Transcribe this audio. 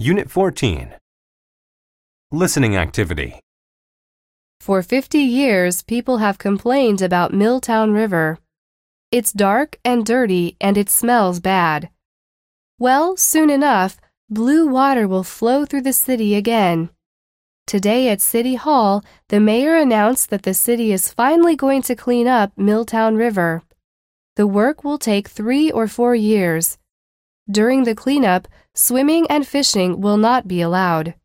Unit 14. Listening activity. For 50 years, people have complained about Milltown River. It's dark and dirty and it smells bad. Well, soon enough, blue water will flow through the city again. Today at City Hall, the mayor announced that the city is finally going to clean up Milltown River. The work will take 3 or 4 years. During the cleanup, swimming and fishing will not be allowed.